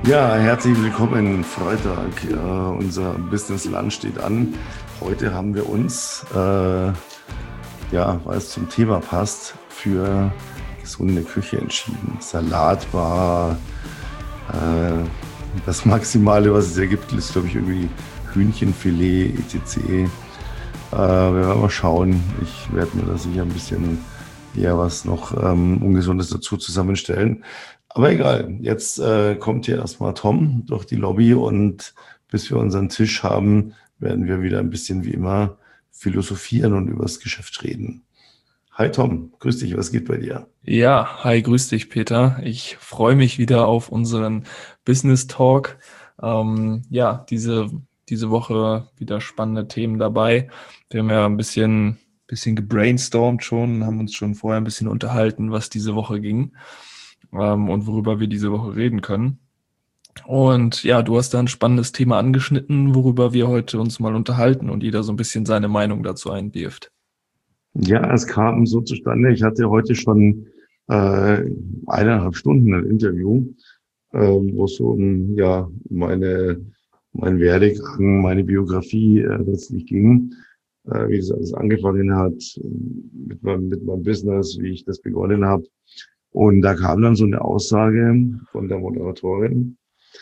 Ja, herzlich willkommen, Freitag. Unser Business Lunch steht an. Heute haben wir uns, weil es zum Thema passt, für gesunde Küche entschieden. Salat war das Maximale, was es ergibt, ist, glaube ich, irgendwie Hühnchenfilet, etc. Wir werden mal schauen. Ich werde mir da sicher ein bisschen eher was noch Ungesundes dazu zusammenstellen. Aber egal, jetzt kommt hier erstmal Tom durch die Lobby und bis wir unseren Tisch haben, werden wir wieder ein bisschen wie immer philosophieren und über das Geschäft reden. Hi Tom, grüß dich, was geht bei dir? Ja, hi, grüß dich, Peter. Ich freue mich wieder auf unseren Business Talk. Diese Woche wieder spannende Themen dabei. Wir haben ja ein bisschen gebrainstormt schon, haben uns schon vorher ein bisschen unterhalten, was diese Woche ging, und worüber wir diese Woche reden können. Und ja, du hast da ein spannendes Thema angeschnitten, worüber wir heute uns mal unterhalten und jeder so ein bisschen seine Meinung dazu einwirft. Ja, es kam so zustande. Ich hatte heute schon 1,5 Stunden ein Interview, wo es so um mein Werdegang, meine Biografie letztlich ging, wie das alles angefangen hat mit meinem Business, wie ich das begonnen habe. Und da kam dann so eine Aussage von der Moderatorin.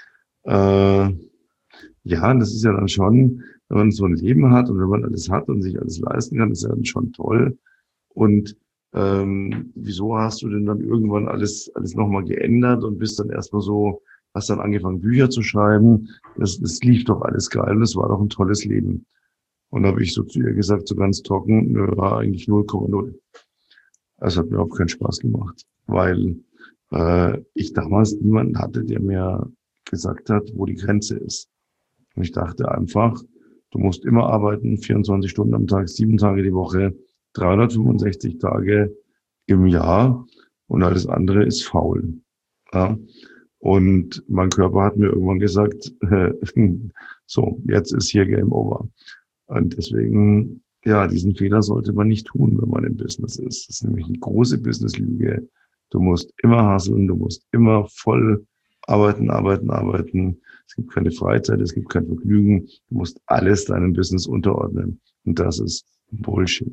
Äh, ja, und das ist ja dann schon, wenn man so ein Leben hat und wenn man alles hat und sich alles leisten kann, ist ja dann schon toll. Und wieso hast du denn dann irgendwann alles nochmal geändert und bist dann erstmal so, hast dann angefangen, Bücher zu schreiben. Das lief doch alles geil und das war doch ein tolles Leben. Und da habe ich so zu ihr gesagt, so ganz trocken, nö, war eigentlich 0,0. Es hat mir überhaupt keinen Spaß gemacht, weil ich damals niemanden hatte, der mir gesagt hat, wo die Grenze ist. Und ich dachte einfach, du musst immer arbeiten, 24 Stunden am Tag, 7 Tage die Woche, 365 Tage im Jahr und alles andere ist faul. Ja? Und mein Körper hat mir irgendwann gesagt, so, jetzt ist hier Game Over. Und deswegen, ja, diesen Fehler sollte man nicht tun, wenn man im Business ist. Das ist nämlich eine große Business-Lüge. Du musst immer hustlen, du musst immer voll arbeiten, arbeiten, arbeiten. Es gibt keine Freizeit, es gibt kein Vergnügen. Du musst alles deinem Business unterordnen. Und das ist Bullshit.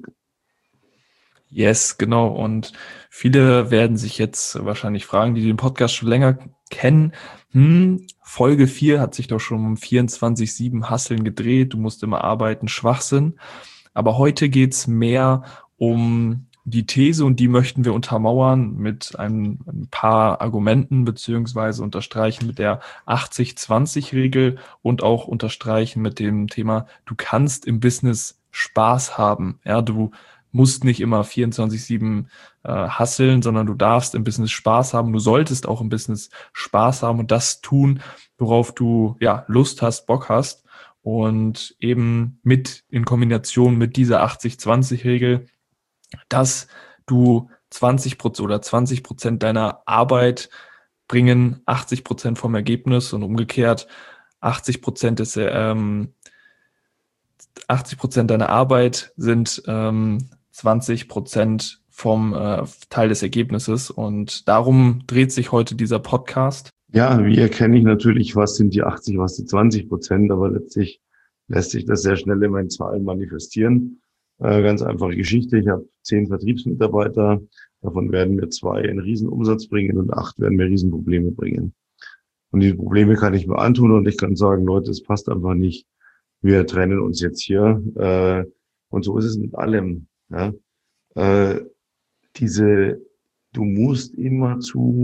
Yes, genau. Und viele werden sich jetzt wahrscheinlich fragen, die den Podcast schon länger kennen. Folge 4 hat sich doch schon um 24/7 Hasseln gedreht. Du musst immer arbeiten, Schwachsinn. Aber heute geht's mehr um die These und die möchten wir untermauern mit ein paar Argumenten beziehungsweise unterstreichen mit der 80-20-Regel und auch unterstreichen mit dem Thema, du kannst im Business Spaß haben. Ja, du musst nicht immer 24/7 hustlen, sondern du darfst im Business Spaß haben. Du solltest auch im Business Spaß haben und das tun, worauf du ja Lust hast, Bock hast. Und eben in Kombination mit dieser 80-20-Regel, dass du 20% oder 20% deiner Arbeit bringen 80% vom Ergebnis und umgekehrt 80% 80% deiner Arbeit sind 20% vom Teil des Ergebnisses. Und darum dreht sich heute dieser Podcast. Ja, wie erkenne ich natürlich, was sind die 80, was die 20%, aber letztlich lässt sich das sehr schnell in meinen Zahlen manifestieren. Ganz einfache Geschichte. Ich habe 10 Vertriebsmitarbeiter. Davon werden mir 2 einen Riesenumsatz bringen und 8 werden mir Riesenprobleme bringen. Und die Probleme kann ich mir antun und ich kann sagen, Leute, es passt einfach nicht. Wir trennen uns jetzt hier. Und so ist es mit allem. Ja? Äh, Du musst immer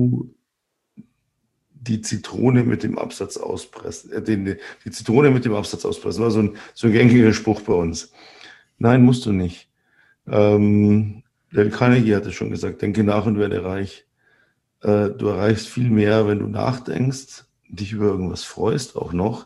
die Zitrone mit dem Absatz auspressen, die Zitrone mit dem Absatz auspressen, war so ein gängiger Spruch bei uns. Nein, musst du nicht. Dale Carnegie hatte schon gesagt, denke nach und werde reich. Du erreichst viel mehr, wenn du nachdenkst, dich über irgendwas freust, auch noch,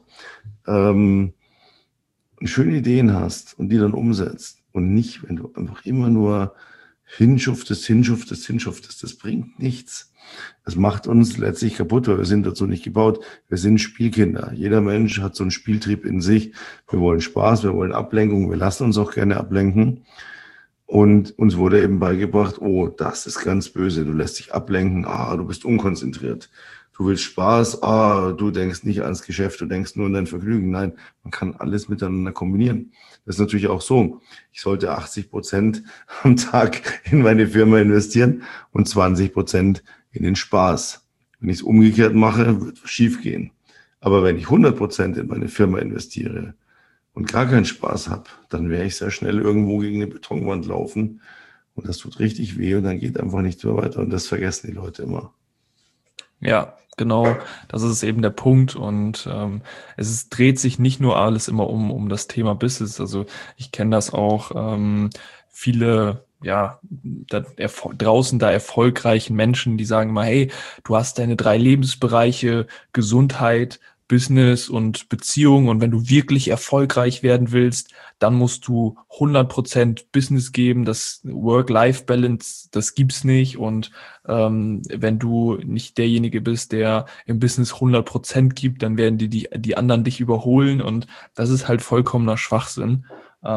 schöne Ideen hast und die dann umsetzt und nicht, wenn du einfach immer nur hinschuftest. Das bringt nichts. Das macht uns letztlich kaputt, weil wir sind dazu nicht gebaut. Wir sind Spielkinder. Jeder Mensch hat so einen Spieltrieb in sich. Wir wollen Spaß, wir wollen Ablenkung, wir lassen uns auch gerne ablenken. Und uns wurde eben beigebracht, oh, das ist ganz böse, du lässt dich ablenken, du bist unkonzentriert. du willst Spaß, du denkst nicht ans Geschäft, du denkst nur an dein Vergnügen. Nein, man kann alles miteinander kombinieren. Das ist natürlich auch so. Ich sollte 80% am Tag in meine Firma investieren und 20% in den Spaß. Wenn ich es umgekehrt mache, wird es schief gehen. Aber wenn ich 100% in meine Firma investiere und gar keinen Spaß habe, dann werde ich sehr schnell irgendwo gegen eine Betonwand laufen und das tut richtig weh und dann geht einfach nichts mehr weiter und das vergessen die Leute immer. Ja, genau, das ist eben der Punkt und dreht sich nicht nur alles immer um das Thema Business. Also ich kenne das auch, viele, ja, draußen da erfolgreichen Menschen, die sagen mal, hey, du hast deine 3 Lebensbereiche, Gesundheit, Business und Beziehung und wenn du wirklich erfolgreich werden willst, dann musst du 100% Business geben, das Work-Life-Balance, das gibt's nicht und wenn du nicht derjenige bist, der im Business 100% gibt, dann werden die anderen dich überholen und das ist halt vollkommener Schwachsinn,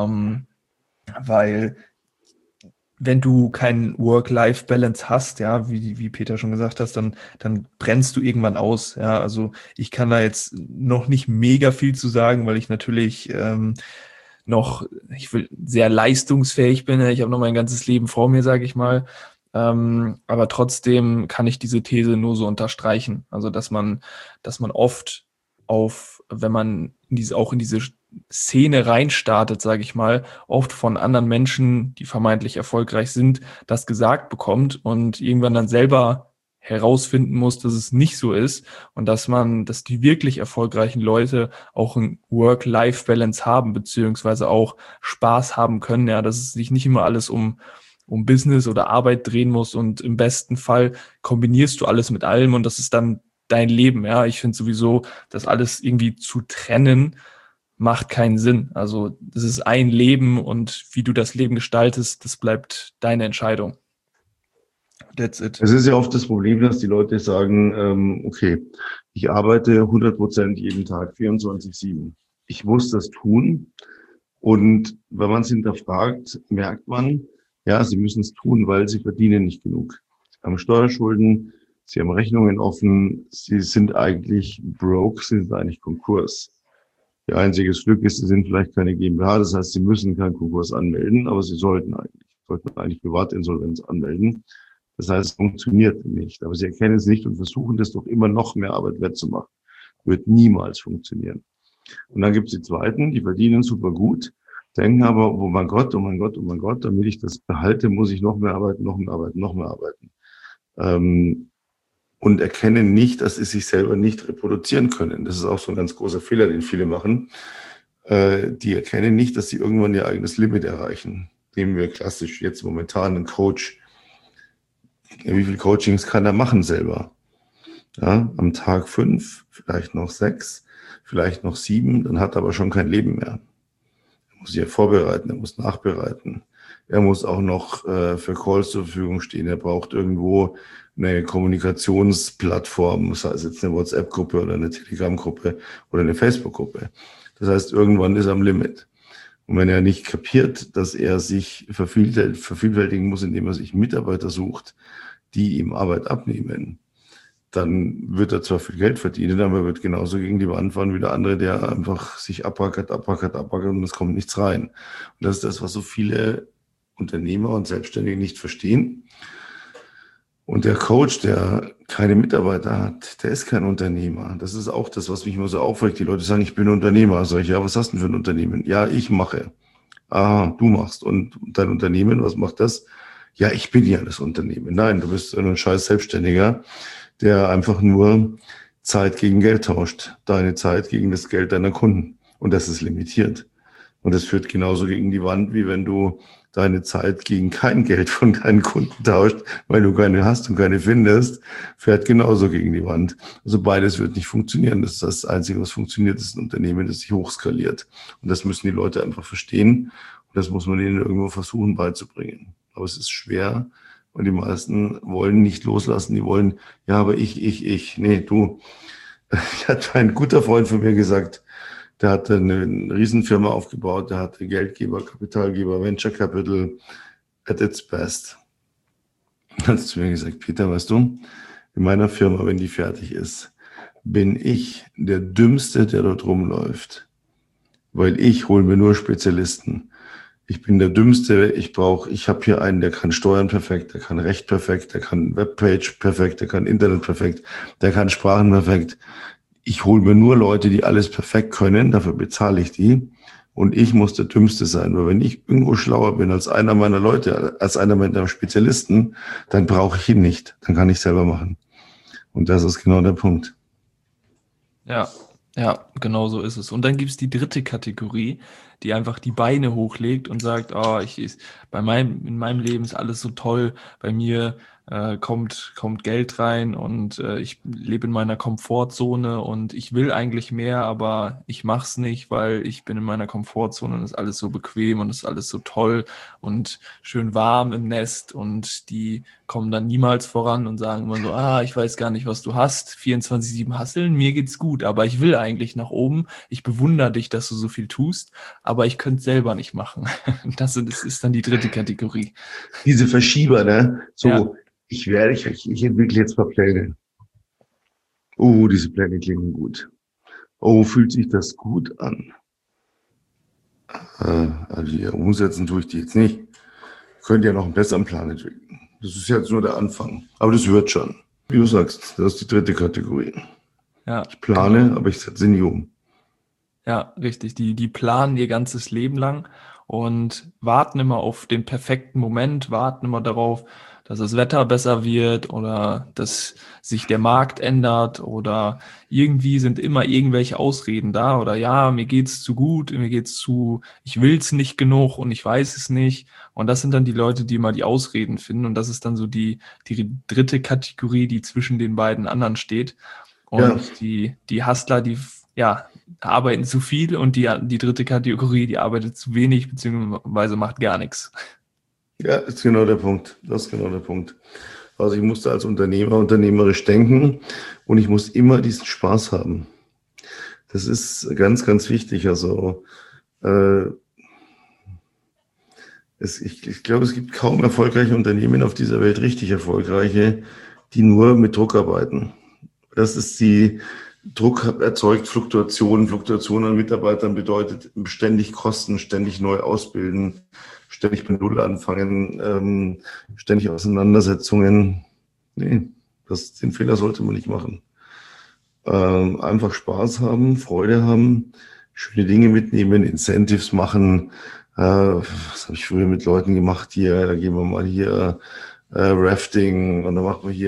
weil wenn du keinen Work-Life-Balance hast, ja, wie Peter schon gesagt hast, dann brennst du irgendwann aus, ja, also ich kann da jetzt noch nicht mega viel zu sagen, weil ich natürlich ich will sehr leistungsfähig bin, ich habe noch mein ganzes Leben vor mir, sage ich mal, aber trotzdem kann ich diese These nur so unterstreichen, also dass man oft wenn man auch in diese Szene reinstartet, sage ich mal, oft von anderen Menschen, die vermeintlich erfolgreich sind, das gesagt bekommt und irgendwann dann selber herausfinden muss, dass es nicht so ist und dass die wirklich erfolgreichen Leute auch ein Work-Life-Balance haben, beziehungsweise auch Spaß haben können, ja, dass es sich nicht immer alles um Business oder Arbeit drehen muss und im besten Fall kombinierst du alles mit allem und das ist dann dein Leben, ja. Ich finde sowieso, das alles irgendwie zu trennen, macht keinen Sinn. Also das ist ein Leben und wie du das Leben gestaltest, das bleibt deine Entscheidung. That's it. Es ist ja oft das Problem, dass die Leute sagen, okay, ich arbeite 100% jeden Tag, 24/7. Ich muss das tun. Und wenn man es hinterfragt, merkt man, ja, sie müssen es tun, weil sie verdienen nicht genug. Sie haben Steuerschulden, sie haben Rechnungen offen, sie sind eigentlich broke, sie sind eigentlich Konkurs. Ihr einziges Glück ist, sie sind vielleicht keine GmbH, das heißt, sie müssen keinen Konkurs anmelden, aber sie sollten eigentlich Privatinsolvenz anmelden. Das heißt, es funktioniert nicht. Aber sie erkennen es nicht und versuchen das doch immer noch mehr Arbeit wettzumachen. Wird niemals funktionieren. Und dann gibt es die Zweiten, die verdienen super gut, denken aber, oh mein Gott, oh mein Gott, oh mein Gott, damit ich das behalte, muss ich noch mehr arbeiten, noch mehr arbeiten, noch mehr arbeiten. Und erkennen nicht, dass sie sich selber nicht reproduzieren können. Das ist auch so ein ganz großer Fehler, den viele machen. Die erkennen nicht, dass sie irgendwann ihr eigenes Limit erreichen. Nehmen wir klassisch jetzt momentan einen Coach. Wie viele Coachings kann er machen selber? Ja, am Tag 5, vielleicht noch 6, vielleicht noch 7, dann hat er aber schon kein Leben mehr. Er muss sich ja vorbereiten, er muss nachbereiten. Er muss auch noch für Calls zur Verfügung stehen. Er braucht irgendwo eine Kommunikationsplattform, sei es jetzt eine WhatsApp-Gruppe oder eine Telegram-Gruppe oder eine Facebook-Gruppe. Das heißt, irgendwann ist er am Limit. Und wenn er nicht kapiert, dass er sich vervielfältigen muss, indem er sich Mitarbeiter sucht, die ihm Arbeit abnehmen, dann wird er zwar viel Geld verdienen, aber er wird genauso gegen die Wand fahren wie der andere, der einfach sich abrackert und es kommt nichts rein. Und das ist das, was so viele Unternehmer und Selbstständige nicht verstehen. Und der Coach, der keine Mitarbeiter hat, der ist kein Unternehmer. Das ist auch das, was mich immer so aufregt. Die Leute sagen, ich bin Unternehmer. Sag ich, ja, was hast du denn für ein Unternehmen? Ja, ich mache. Ah, du machst. Und dein Unternehmen, was macht das? Ja, ich bin ja das Unternehmen. Nein, du bist ein scheiß Selbstständiger, der einfach nur Zeit gegen Geld tauscht. Deine Zeit gegen das Geld deiner Kunden. Und das ist limitiert. Und das führt genauso gegen die Wand, wie wenn du deine Zeit gegen kein Geld von deinen Kunden tauscht, weil du keine hast und keine findest, fährt genauso gegen die Wand. Also beides wird nicht funktionieren. Das ist das Einzige, was funktioniert, ist ein Unternehmen, das sich hochskaliert. Und das müssen die Leute einfach verstehen. Und das muss man ihnen irgendwo versuchen beizubringen. Aber es ist schwer. Und die meisten wollen nicht loslassen. Die wollen, ja, aber ich. Nee, du. Hat ein guter Freund von mir gesagt, der hatte eine Riesenfirma aufgebaut, der hatte Geldgeber, Kapitalgeber, Venture Capital at its best. Hat zu mir gesagt, Peter, weißt du, in meiner Firma, wenn die fertig ist, bin ich der Dümmste, der dort rumläuft. Weil ich hole mir nur Spezialisten. Ich bin der Dümmste, ich habe hier einen, der kann Steuern perfekt, der kann Recht perfekt, der kann Webpage perfekt, der kann Internet perfekt, der kann Sprachen perfekt. Ich hole mir nur Leute, die alles perfekt können, dafür bezahle ich die. Und ich muss der Dümmste sein, weil wenn ich irgendwo schlauer bin als einer meiner Leute, als einer meiner Spezialisten, dann brauche ich ihn nicht. Dann kann ich selber machen. Und das ist genau der Punkt. Ja, ja, genau so ist es. Und dann gibt es die dritte Kategorie, die einfach die Beine hochlegt und sagt, in meinem Leben ist alles so toll, bei mir kommt Geld rein und ich lebe in meiner Komfortzone und ich will eigentlich mehr, aber ich mach's nicht, weil ich bin in meiner Komfortzone und ist alles so bequem und ist alles so toll und schön warm im Nest und die kommen dann niemals voran und sagen immer so, ich weiß gar nicht, was du hast, 24/7 hasseln, mir geht's gut, aber ich will eigentlich nach oben, ich bewundere dich, dass du so viel tust, aber ich könnte es selber nicht machen. Das ist dann die dritte Kategorie. Diese Verschieber, ne? Ja. So, ich entwickle jetzt mal Pläne. Diese Pläne klingen gut. Fühlt sich das gut an? Also hier umsetzen tue ich die jetzt nicht. Könnt ja noch einen besseren Plan entwickeln. Das ist jetzt nur der Anfang. Aber das wird schon. Wie du sagst, das ist die dritte Kategorie. Ja, ich plane, genau. aber ich setze nie um. Ja, richtig. Die planen ihr ganzes Leben lang und warten immer auf den perfekten Moment, warten immer darauf, dass das Wetter besser wird oder dass sich der Markt ändert oder irgendwie sind immer irgendwelche Ausreden da oder ja, mir geht's zu gut, ich will's nicht genug und ich weiß es nicht. Und das sind dann die Leute, die immer die Ausreden finden und das ist dann so die dritte Kategorie, die zwischen den beiden anderen steht. Ja, Und die Hustler, ja, arbeiten zu viel und die dritte Kategorie, die arbeitet zu wenig, beziehungsweise macht gar nichts. ja, ist genau der Punkt. Das ist genau der Punkt. Also ich musste als Unternehmer unternehmerisch denken und ich muss immer diesen Spaß haben. Das ist ganz, ganz wichtig. Also ich glaube, es gibt kaum erfolgreiche Unternehmen auf dieser Welt, richtig erfolgreiche, die nur mit Druck arbeiten. Das ist Druck erzeugt Fluktuationen. Fluktuationen an Mitarbeitern bedeutet ständig Kosten, ständig neu ausbilden, ständig bei Null anfangen, ständig Auseinandersetzungen. Nee, den Fehler sollte man nicht machen. Einfach Spaß haben, Freude haben, schöne Dinge mitnehmen, Incentives machen. Was habe ich früher mit Leuten gemacht hier? Da gehen wir mal hier Rafting und dann machen wir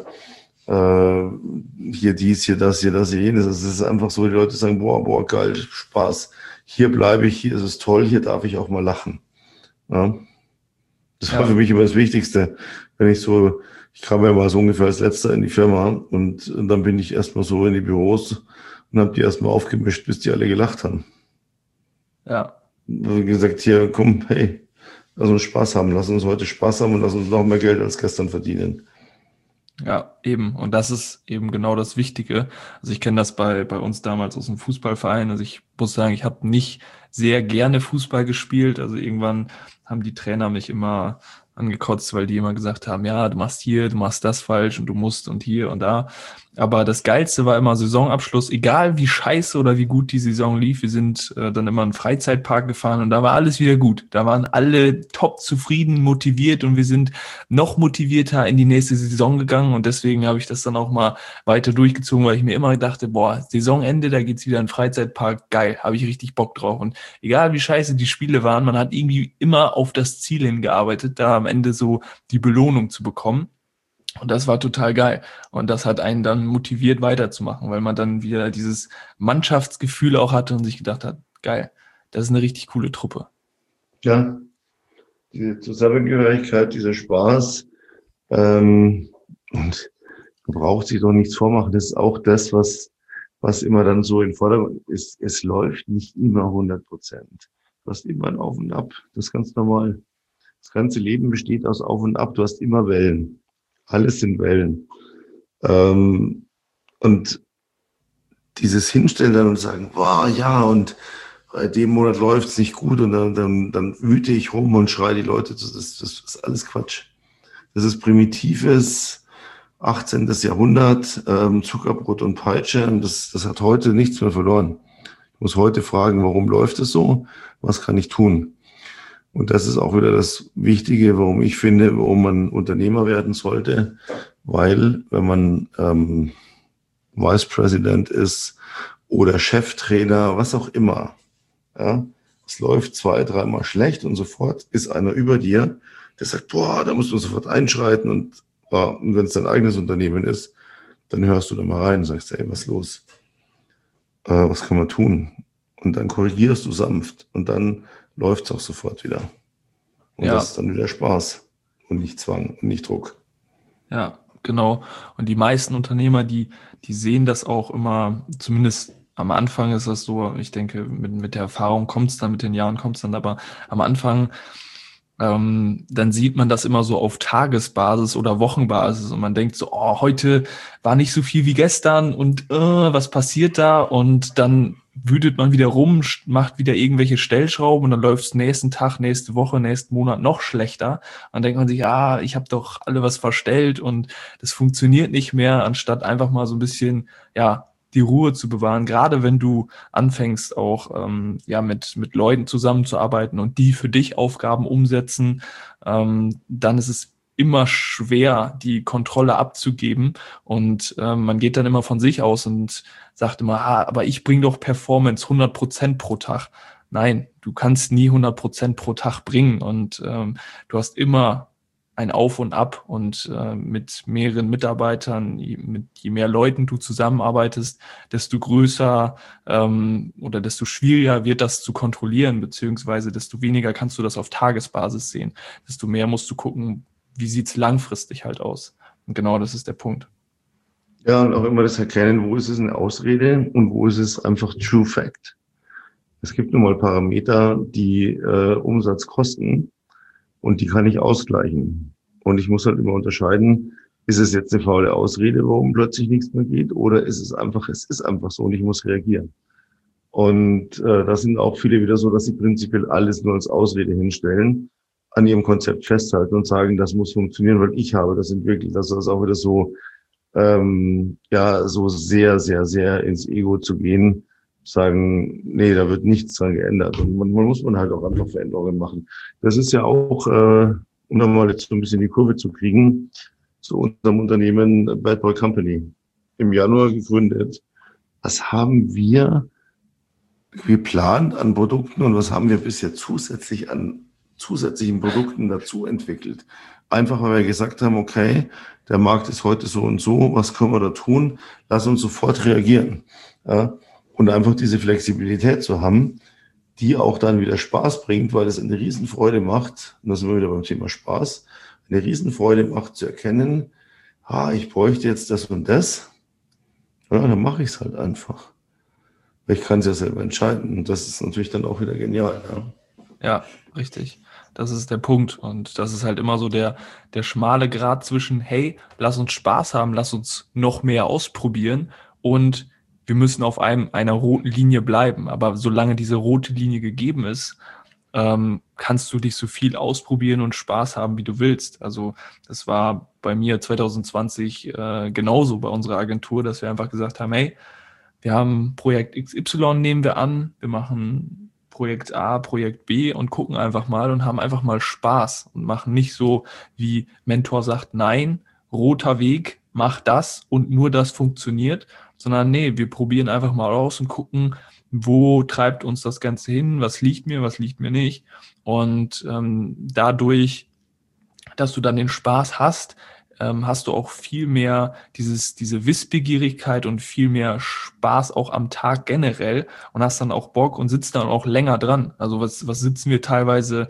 hier dies, hier das, hier jenes. Es ist einfach so, die Leute sagen, boah, geil, Spaß. Hier bleibe ich, hier ist es toll, hier darf ich auch mal lachen. Ja? Das war für mich immer das Wichtigste. Ich kam ja mal so ungefähr als Letzter in die Firma und dann bin ich erstmal so in die Büros und habe die erstmal aufgemischt, bis die alle gelacht haben. Ja. Und gesagt, hier, komm, hey, lass uns Spaß haben, lass uns heute Spaß haben und lass uns noch mehr Geld als gestern verdienen. Ja, eben. Und das ist eben genau das Wichtige. Also ich kenne das bei uns damals aus dem Fußballverein. Also ich muss sagen, ich habe nicht sehr gerne Fußball gespielt. Also irgendwann haben die Trainer mich immer angekotzt, weil die immer gesagt haben, ja, du machst das falsch und du musst und hier und da. Aber das Geilste war immer Saisonabschluss, egal wie scheiße oder wie gut die Saison lief. Wir sind dann immer in einen Freizeitpark gefahren und da war alles wieder gut. Da waren alle top zufrieden, motiviert und wir sind noch motivierter in die nächste Saison gegangen und deswegen habe ich das dann auch mal weiter durchgezogen, weil ich mir immer dachte, Saisonende, da geht's wieder in den Freizeitpark, geil, habe ich richtig Bock drauf. Und egal wie scheiße die Spiele waren, man hat irgendwie immer auf das Ziel hingearbeitet, da am Ende so die Belohnung zu bekommen. Und das war total geil. Und das hat einen dann motiviert weiterzumachen, weil man dann wieder dieses Mannschaftsgefühl auch hatte und sich gedacht hat, geil, das ist eine richtig coole Truppe. Ja, diese Zusammengehörigkeit, dieser Spaß, und man braucht sich doch nichts vormachen. Das ist auch das, was immer dann so in Vordergrund ist. Es läuft nicht immer 100%. Du hast immer ein Auf und Ab. Das ist ganz normal. Das ganze Leben besteht aus Auf und Ab. Du hast immer Wellen. Alles sind Wellen. Und dieses Hinstellen dann und sagen, boah, ja, und bei dem Monat läuft es nicht gut und dann wüte ich rum und schreie die Leute, das ist alles Quatsch. Das ist primitives, 18. Jahrhundert, Zuckerbrot und Peitsche. Und das hat heute nichts mehr verloren. Ich muss heute fragen, warum läuft es so? Was kann ich tun? Und das ist auch wieder das Wichtige, warum ich finde, warum man Unternehmer werden sollte. Weil wenn man Vice President ist oder Cheftrainer, was auch immer, ja, es läuft 2, 3 Mal schlecht und sofort ist einer über dir, der sagt, boah, da musst du sofort einschreiten und wenn es dein eigenes Unternehmen ist, dann hörst du da mal rein und sagst, ey, was ist los? Was kann man tun? Und dann korrigierst du sanft und dann läuft es auch sofort wieder. Und das ist dann wieder Spaß und nicht Zwang und nicht Druck. Ja, genau. Und die meisten Unternehmer, die sehen das auch immer, zumindest am Anfang ist das so, ich denke, mit der Erfahrung kommt es dann, mit den Jahren kommt es dann, aber am Anfang, dann sieht man das immer so auf Tagesbasis oder Wochenbasis und man denkt so, oh, heute war nicht so viel wie gestern und was passiert da? Und dann wütet man wieder rum, macht wieder irgendwelche Stellschrauben und dann läuft es nächsten Tag, nächste Woche, nächsten Monat noch schlechter. Dann denkt man sich, ich habe doch alle was verstellt und das funktioniert nicht mehr, anstatt einfach mal so ein bisschen, die Ruhe zu bewahren, gerade wenn du anfängst auch mit Leuten zusammenzuarbeiten und die für dich Aufgaben umsetzen, dann ist es immer schwer, die Kontrolle abzugeben und man geht dann immer von sich aus und sagt immer, aber ich bringe doch Performance 100% pro Tag. Nein, du kannst nie 100% pro Tag bringen und du hast immer ein Auf und Ab und mit mehreren Mitarbeitern, je mehr Leuten du zusammenarbeitest, desto größer oder desto schwieriger wird das zu kontrollieren, beziehungsweise desto weniger kannst du das auf Tagesbasis sehen. Desto mehr musst du gucken, wie sieht's langfristig halt aus. Und genau das ist der Punkt. Ja, und auch immer das Erkennen, wo ist es eine Ausrede und wo ist es einfach True Fact. Es gibt nun mal Parameter, die Umsatz kosten und die kann ich ausgleichen. Und ich muss halt immer unterscheiden, ist es jetzt eine faule Ausrede, warum plötzlich nichts mehr geht, oder ist es ist einfach so und ich muss reagieren. Und da sind auch viele wieder so, dass sie prinzipiell alles nur als Ausrede hinstellen, an ihrem Konzept festhalten und sagen, das muss funktionieren, weil ich habe das entwickelt. Das ist auch wieder so, so sehr, sehr, sehr ins Ego zu gehen, sagen, nee, da wird nichts dran geändert. Und man muss halt auch einfach Veränderungen machen. Das ist ja auch, um dann mal jetzt so ein bisschen die Kurve zu kriegen, zu unserem Unternehmen Bad Boy Company. Im Januar gegründet. Was haben wir geplant an Produkten und was haben wir bisher zusätzlich an zusätzlichen Produkten dazu entwickelt? Einfach, weil wir gesagt haben, okay, der Markt ist heute so und so, was können wir da tun? Lass uns sofort reagieren. Ja? Und einfach diese Flexibilität zu haben, die auch dann wieder Spaß bringt, weil es eine Riesenfreude macht, und da sind wir wieder beim Thema Spaß, eine Riesenfreude macht zu erkennen, ich bräuchte jetzt das und das, ja, dann mache ich es halt einfach. Weil ich kann es ja selber entscheiden und das ist natürlich dann auch wieder genial. Ja, richtig. Das ist der Punkt und das ist halt immer so der schmale Grat zwischen, hey, lass uns Spaß haben, lass uns noch mehr ausprobieren und wir müssen auf einer roten Linie bleiben. Aber solange diese rote Linie gegeben ist, kannst du dich so viel ausprobieren und Spaß haben, wie du willst. Also das war bei mir 2020 genauso bei unserer Agentur, dass wir einfach gesagt haben, hey, wir haben Projekt XY nehmen wir an, wir machen Projekt A, Projekt B und gucken einfach mal und haben einfach mal Spaß und machen nicht so, wie Mentor sagt, nein, roter Weg, mach das und nur das funktioniert, sondern nee, wir probieren einfach mal aus und gucken, wo treibt uns das Ganze hin, was liegt mir nicht. Und dadurch, dass du dann den Spaß hast, hast du auch viel mehr diese Wissbegierigkeit und viel mehr Spaß auch am Tag generell und hast dann auch Bock und sitzt dann auch länger dran. Also was sitzen wir teilweise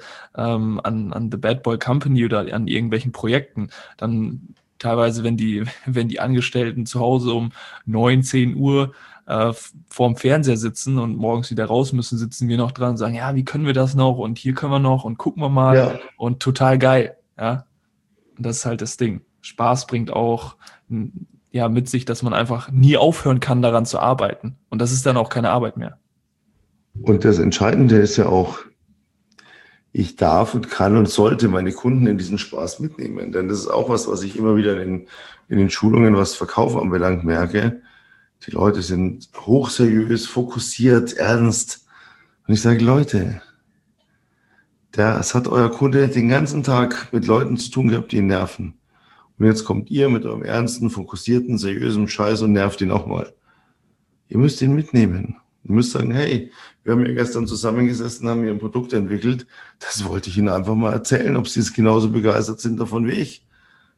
an The Bad Boy Company oder an irgendwelchen Projekten, dann teilweise, wenn die Angestellten zu Hause um 9, 10 Uhr vorm Fernseher sitzen und morgens wieder raus müssen, sitzen wir noch dran und sagen, ja, wie können wir das noch und hier können wir noch und gucken wir mal Ja. und total geil, ja. Und das ist halt das Ding. Spaß bringt auch mit sich, dass man einfach nie aufhören kann, daran zu arbeiten. Und das ist dann auch keine Arbeit mehr. Und das Entscheidende ist ja auch, ich darf und kann und sollte meine Kunden in diesen Spaß mitnehmen. Denn das ist auch was ich immer wieder in den Schulungen, was Verkauf anbelangt, merke. Die Leute sind hochseriös, fokussiert, ernst. Und ich sage, Leute, es hat euer Kunde den ganzen Tag mit Leuten zu tun gehabt, die ihn nerven. Und jetzt kommt ihr mit eurem ernsten, fokussierten, seriösen Scheiß und nervt ihn auch mal. Ihr müsst ihn mitnehmen. Ihr müsst sagen, hey, wir haben ja gestern zusammengesessen, haben hier ein Produkt entwickelt. Das wollte ich Ihnen einfach mal erzählen, ob Sie es genauso begeistert sind davon wie ich.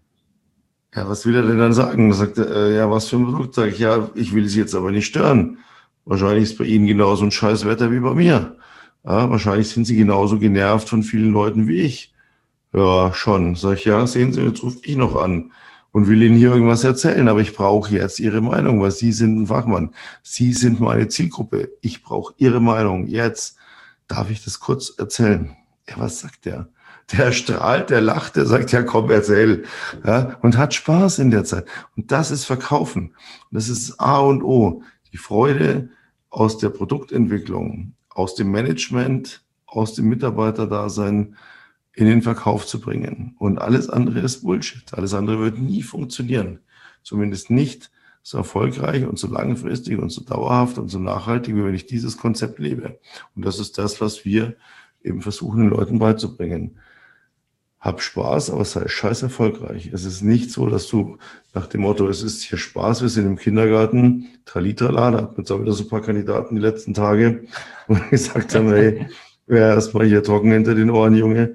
Ja, was will er denn dann sagen? Da sagt er, ja, was für ein Produkt? Sag ich, ja, ich will Sie jetzt aber nicht stören. Wahrscheinlich ist bei Ihnen genauso ein scheiß Wetter wie bei mir. Ja, wahrscheinlich sind Sie genauso genervt von vielen Leuten wie ich. Ja, schon. Sag ich, ja, sehen Sie, jetzt rufe ich noch an und will Ihnen hier irgendwas erzählen, aber ich brauche jetzt Ihre Meinung, weil Sie sind ein Fachmann. Sie sind meine Zielgruppe. Ich brauche Ihre Meinung. Jetzt darf ich das kurz erzählen. Ja, was sagt der? Der strahlt, der lacht, der sagt, ja komm, erzähl. Ja, und hat Spaß in der Zeit. Und das ist Verkaufen. Und das ist A und O. Die Freude aus der Produktentwicklung, aus dem Management, aus dem Mitarbeiterdasein in den Verkauf zu bringen. Und alles andere ist Bullshit. Alles andere wird nie funktionieren. Zumindest nicht so erfolgreich und so langfristig und so dauerhaft und so nachhaltig, wie wenn ich dieses Konzept lebe. Und das ist das, was wir eben versuchen, den Leuten beizubringen. Hab Spaß, aber sei scheiß erfolgreich. Es ist nicht so, dass du nach dem Motto, es ist hier Spaß, wir sind im Kindergarten, Tralitrala, da hat man jetzt wieder so ein paar Kandidaten die letzten Tage, wo gesagt haben, hey, ja, erstmal hier trocken hinter den Ohren, Junge.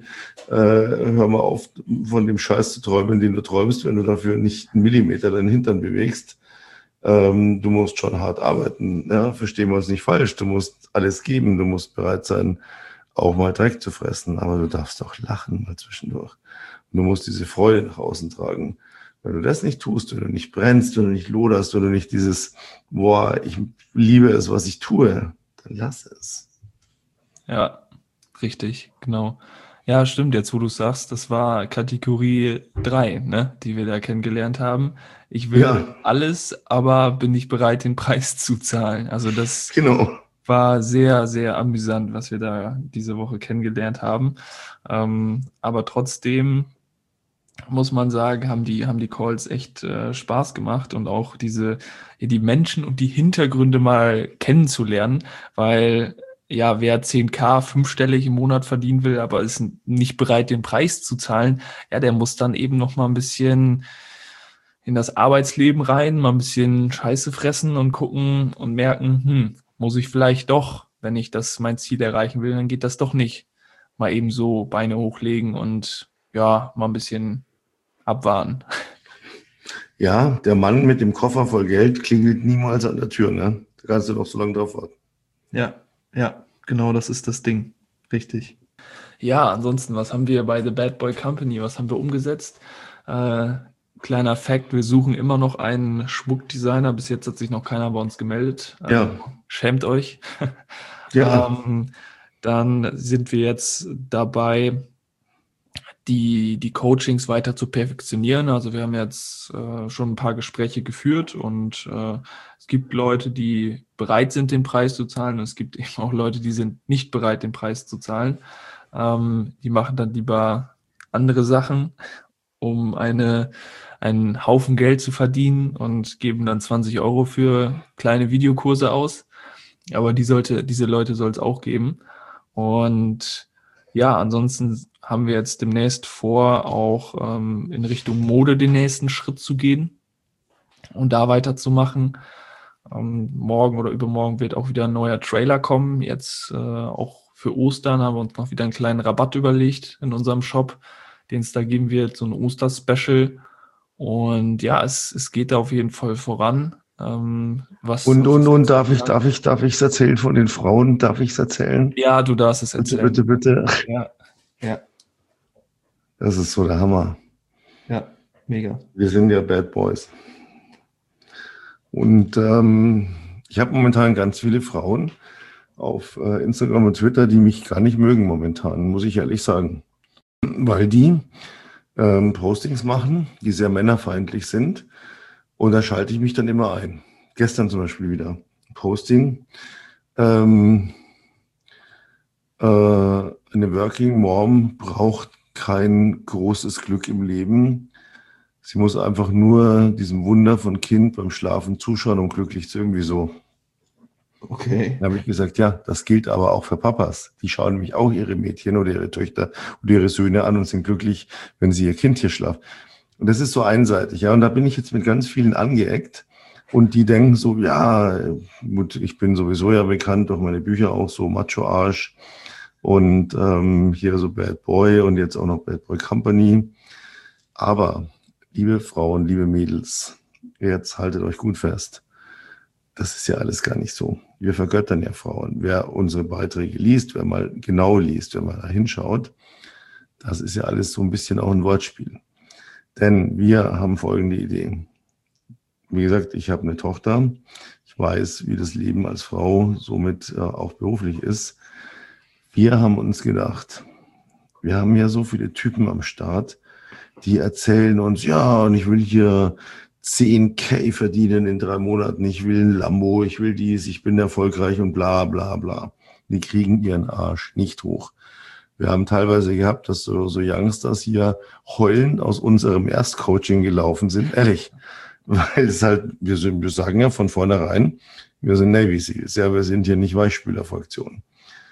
Hör mal auf, von dem Scheiß zu träumen, den du träumst, wenn du dafür nicht einen Millimeter deinen Hintern bewegst. Du musst schon hart arbeiten. Ja? Verstehen wir uns nicht falsch. Du musst alles geben. Du musst bereit sein, auch mal Dreck zu fressen. Aber du darfst auch lachen mal zwischendurch. Und du musst diese Freude nach außen tragen. Wenn du das nicht tust, wenn du nicht brennst, wenn du nicht loderst, wenn du nicht dieses, boah, ich liebe es, was ich tue, dann lass es. Ja, richtig, genau. Ja, stimmt, jetzt wo du sagst, das war Kategorie 3, ne, die wir da kennengelernt haben. Ich will alles, aber bin nicht bereit, den Preis zu zahlen. Also das Genau. war sehr, sehr amüsant, was wir da diese Woche kennengelernt haben. Aber trotzdem muss man sagen, haben die Calls echt Spaß gemacht und auch die Menschen und die Hintergründe mal kennenzulernen, weil ja, wer 10.000 fünfstellig im Monat verdienen will, aber ist nicht bereit, den Preis zu zahlen, ja, der muss dann eben noch mal ein bisschen in das Arbeitsleben rein, mal ein bisschen Scheiße fressen und gucken und merken, muss ich vielleicht doch, wenn ich mein Ziel erreichen will, dann geht das doch nicht. Mal eben so Beine hochlegen und ja, mal ein bisschen abwarten. Ja, der Mann mit dem Koffer voll Geld klingelt niemals an der Tür, ne? Da kannst du noch so lange drauf warten. Ja, genau, das ist das Ding. Richtig. Ja, ansonsten, was haben wir bei The Bad Boy Company? Was haben wir umgesetzt? Kleiner Fact, wir suchen immer noch einen Schmuckdesigner. Bis jetzt hat sich noch keiner bei uns gemeldet. Ja. Schämt euch. Ja. Dann sind wir jetzt dabei, die Coachings weiter zu perfektionieren. Also wir haben jetzt schon ein paar Gespräche geführt und es gibt Leute, die bereit sind, den Preis zu zahlen, und es gibt eben auch Leute, die sind nicht bereit, den Preis zu zahlen. Die machen dann lieber andere Sachen, um einen Haufen Geld zu verdienen, und geben dann 20 Euro für kleine Videokurse aus. Aber diese Leute soll es auch geben. Und ja, ansonsten haben wir jetzt demnächst vor, auch in Richtung Mode den nächsten Schritt zu gehen und da weiterzumachen. Morgen oder übermorgen wird auch wieder ein neuer Trailer kommen. Jetzt auch für Ostern haben wir uns noch wieder einen kleinen Rabatt überlegt in unserem Shop, den es da geben wird, so ein Oster-Special. Und ja, es geht da auf jeden Fall voran. Und darf ich es erzählen von den Frauen? Darf ich es erzählen? Ja, du darfst es erzählen. Bitte. Ja. Das ist so der Hammer. Ja, mega. Wir sind ja Bad Boys. Und ich habe momentan ganz viele Frauen auf Instagram und Twitter, die mich gar nicht mögen momentan, muss ich ehrlich sagen. Weil die Postings machen, die sehr männerfeindlich sind. Und da schalte ich mich dann immer ein. Gestern zum Beispiel wieder Posting. Ein Eine Working Mom braucht kein großes Glück im Leben. Sie muss einfach nur diesem Wunder von Kind beim Schlafen zuschauen und glücklich zu irgendwie so. Okay. Da habe ich gesagt, ja, das gilt aber auch für Papas. Die schauen nämlich auch ihre Mädchen oder ihre Töchter oder ihre Söhne an und sind glücklich, wenn sie ihr Kind hier schlafen. Und das ist so einseitig, ja. Und da bin ich jetzt mit ganz vielen angeeckt und die denken so, ja, gut, ich bin sowieso ja bekannt durch meine Bücher auch so Macho-Arsch und hier so Bad Boy und jetzt auch noch Bad Boy Company. Aber, liebe Frauen, liebe Mädels, jetzt haltet euch gut fest. Das ist ja alles gar nicht so. Wir vergöttern ja Frauen. Wer unsere Beiträge liest, wer mal genau liest, wer mal da hinschaut, das ist ja alles so ein bisschen auch ein Wortspiel. Denn wir haben folgende Idee. Wie gesagt, ich habe eine Tochter. Ich weiß, wie das Leben als Frau somit auch beruflich ist. Wir haben uns gedacht, wir haben ja so viele Typen am Start, die erzählen uns, ja, und ich will hier 10.000 verdienen in 3 Monaten, ich will ein Lambo, ich will dies, ich bin erfolgreich und bla bla bla. Die kriegen ihren Arsch nicht hoch. Wir haben teilweise gehabt, dass so Youngsters hier heulend aus unserem Erstcoaching gelaufen sind, ehrlich. Weil es halt, wir sagen ja von vornherein, wir sind Navy Seals, ja, wir sind hier nicht Weichspülerfraktion.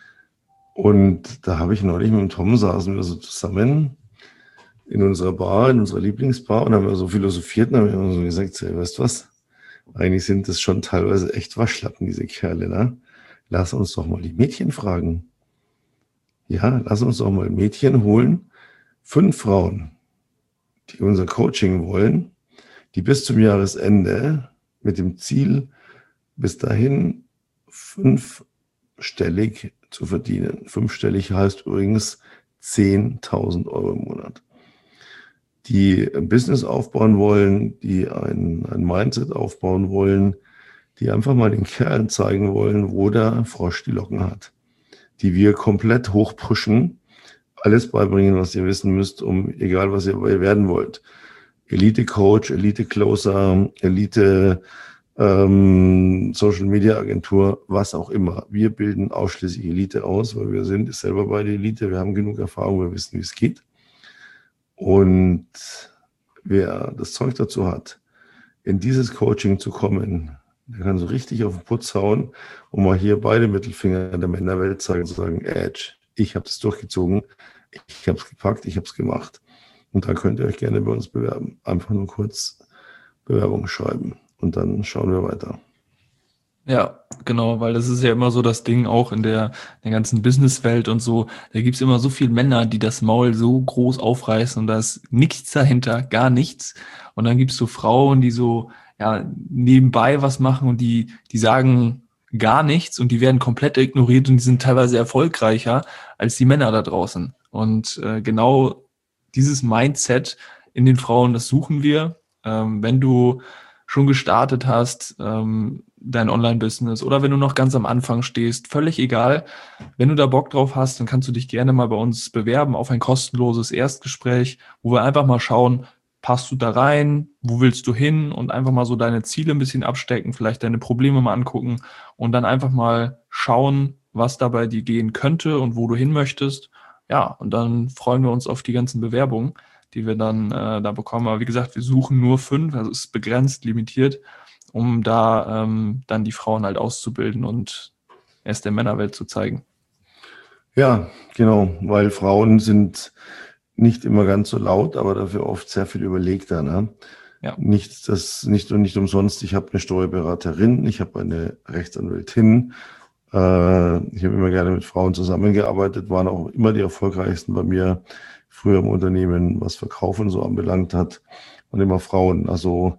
Und da habe ich neulich mit dem Tom saßen wir so zusammen in unserer Bar, in unserer Lieblingsbar und haben wir so philosophiert und haben wir so gesagt, hey, weißt du was, eigentlich sind das schon teilweise echt Waschlappen, diese Kerle, ne? Lass uns doch mal die Mädchen fragen. Ja, lass uns doch mal Mädchen holen, 5 Frauen, die unser Coaching wollen, die bis zum Jahresende mit dem Ziel, bis dahin 5-stellig zu verdienen. 5-stellig heißt übrigens 10.000 Euro im Monat. Die ein Business aufbauen wollen, die ein Mindset aufbauen wollen, die einfach mal den Kerlen zeigen wollen, wo der Frosch die Locken hat. Die wir komplett hochpushen, alles beibringen, was ihr wissen müsst, egal was ihr werden wollt. Elite-Coach, Elite-Closer, Elite Social-Media-Agentur, was auch immer. Wir bilden ausschließlich Elite aus, weil wir sind selber bei der Elite, wir haben genug Erfahrung, wir wissen, wie es geht. Und wer das Zeug dazu hat, in dieses Coaching zu kommen, der kann so richtig auf den Putz hauen und mal hier beide Mittelfinger der Männerwelt zeigen und sagen, Edge, ich habe das durchgezogen, ich habe es gepackt, ich habe es gemacht. Und da könnt ihr euch gerne bei uns bewerben. Einfach nur kurz Bewerbung schreiben und dann schauen wir weiter. Ja, genau, weil das ist ja immer so das Ding auch in der ganzen Businesswelt und so. Da gibt's immer so viele Männer, die das Maul so groß aufreißen und da ist nichts dahinter, gar nichts. Und dann gibt's so Frauen, die so ja nebenbei was machen und die sagen gar nichts und die werden komplett ignoriert und die sind teilweise erfolgreicher als die Männer da draußen. Und genau dieses Mindset in den Frauen, das suchen wir. Wenn du schon gestartet hast, dein Online-Business oder wenn du noch ganz am Anfang stehst, völlig egal. Wenn du da Bock drauf hast, dann kannst du dich gerne mal bei uns bewerben auf ein kostenloses Erstgespräch, wo wir einfach mal schauen, passt du da rein, wo willst du hin und einfach mal so deine Ziele ein bisschen abstecken, vielleicht deine Probleme mal angucken und dann einfach mal schauen, was da bei dir gehen könnte und wo du hin möchtest. Ja, und dann freuen wir uns auf die ganzen Bewerbungen, die wir dann da bekommen. Aber wie gesagt, wir suchen nur 5, also es ist begrenzt, limitiert, um da dann die Frauen halt auszubilden und erst der Männerwelt zu zeigen. Ja, genau, weil Frauen sind nicht immer ganz so laut, aber dafür oft sehr viel überlegter. Ne? Ja. Nicht umsonst. Ich habe eine Steuerberaterin, ich habe eine Rechtsanwältin. Ich habe immer gerne mit Frauen zusammengearbeitet, waren auch immer die erfolgreichsten bei mir früher im Unternehmen, was Verkaufen so anbelangt hat. Und immer Frauen. Also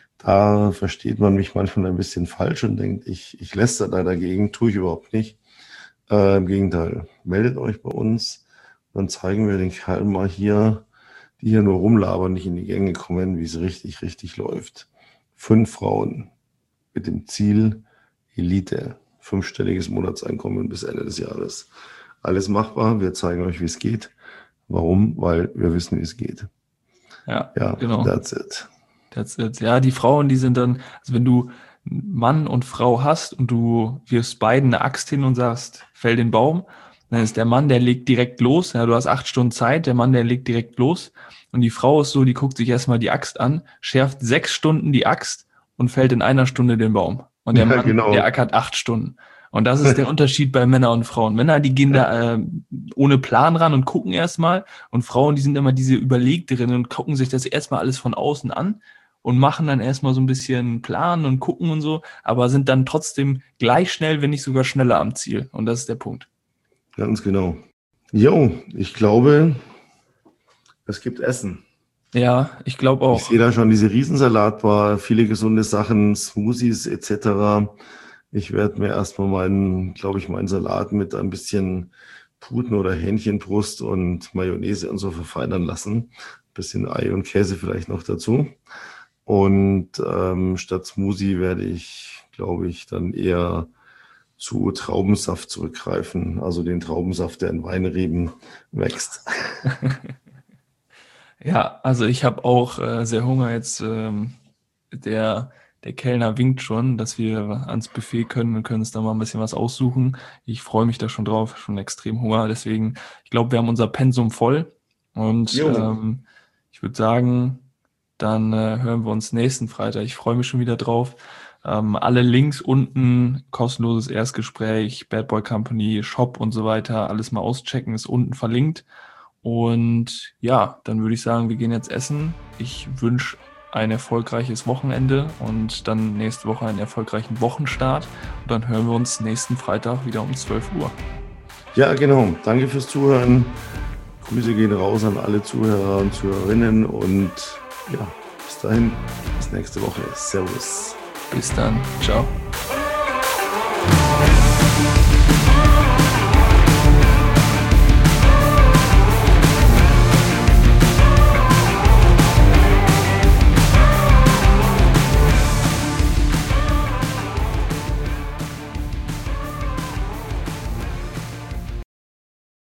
da versteht man mich manchmal ein bisschen falsch und denkt, ich lästere da dagegen, tue ich überhaupt nicht. Im Gegenteil, meldet euch bei uns, dann zeigen wir den Kerlen mal hier, die hier nur rumlabern, nicht in die Gänge kommen, wie es richtig, richtig läuft. 5 Frauen mit dem Ziel Elite, 5-stelliges Monatseinkommen bis Ende des Jahres. Alles machbar, wir zeigen euch, wie es geht. Warum? Weil wir wissen, wie es geht. Ja, Ja, genau. that's it. Ja, die Frauen, die sind dann, also wenn du Mann und Frau hast und du wirfst beiden eine Axt hin und sagst, fäll den Baum, Dann ist der Mann, der legt direkt los. Ja, du hast 8 Stunden Zeit, der Mann, der legt direkt los. Und die Frau ist so, die guckt sich erstmal die Axt an, schärft 6 Stunden die Axt und fällt in 1 Stunde den Baum. Und der Ja, Mann, genau. der ackert 8 Stunden. Und das ist der Unterschied bei Männern und Frauen. Männer, die gehen da ohne Plan ran und gucken erstmal. Und Frauen, die sind immer diese Überlegterinnen und gucken sich das erstmal alles von außen an und machen dann erstmal so ein bisschen Plan und gucken und so, aber sind dann trotzdem gleich schnell, wenn nicht sogar schneller am Ziel. Und das ist der Punkt. Ganz genau. Jo, ich glaube, es gibt Essen. Ja, ich glaube auch. Ich sehe da schon diese Riesensalatbar, viele gesunde Sachen, Smoothies etc. Ich werde mir erstmal meinen Salat mit ein bisschen Puten- oder Hähnchenbrust und Mayonnaise und so verfeinern lassen. Ein bisschen Ei und Käse vielleicht noch dazu. Und statt Smoothie werde ich, glaube ich, dann eher zu Traubensaft zurückgreifen. Also den Traubensaft, der in Weinreben wächst. Ja, also ich habe auch sehr Hunger jetzt. Der Kellner winkt schon, dass wir ans Buffet können und können uns da mal ein bisschen was aussuchen. Ich freue mich da schon drauf, schon extrem Hunger. Deswegen, ich glaube, wir haben unser Pensum voll. Und ich würde sagen, dann hören wir uns nächsten Freitag. Ich freue mich schon wieder drauf. Alle Links unten, kostenloses Erstgespräch, Bad Boy Company, Shop und so weiter, alles mal auschecken, ist unten verlinkt. Und ja, dann würde ich sagen, wir gehen jetzt essen. Ich wünsche ein erfolgreiches Wochenende und dann nächste Woche einen erfolgreichen Wochenstart. Und dann hören wir uns nächsten Freitag wieder um 12 Uhr. Ja, genau. Danke fürs Zuhören. Grüße gehen raus an alle Zuhörer und Zuhörerinnen und ja, bis dahin, bis nächste Woche. Servus. Bis dann. Ciao.